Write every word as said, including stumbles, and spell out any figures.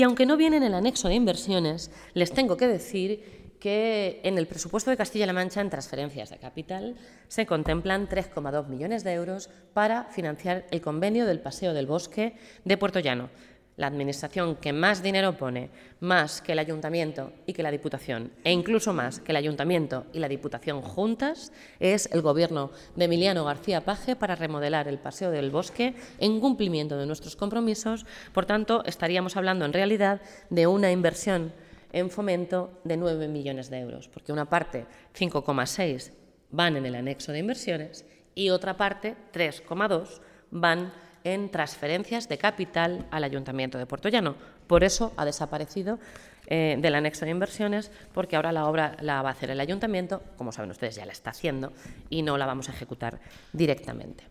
Y aunque no viene en el anexo de inversiones, les tengo que decir que en el presupuesto de Castilla-La Mancha, en transferencias de capital, se contemplan tres coma dos millones de euros para financiar el convenio del Paseo del Bosque de Puertollano. La administración que más dinero pone, más que el Ayuntamiento y que la Diputación, e incluso más que el Ayuntamiento y la Diputación juntas, es el Gobierno de Emiliano García Paje para remodelar el Paseo del Bosque en cumplimiento de nuestros compromisos. Por tanto, estaríamos hablando en realidad de una inversión en fomento de nueve millones de euros, porque una parte, cinco coma seis, van en el anexo de inversiones y otra parte, tres coma dos, van en transferencias de capital al Ayuntamiento de Puertollano. Por eso ha desaparecido eh, del anexo de inversiones, porque ahora la obra la va a hacer el Ayuntamiento, como saben ustedes ya la está haciendo, y no la vamos a ejecutar directamente.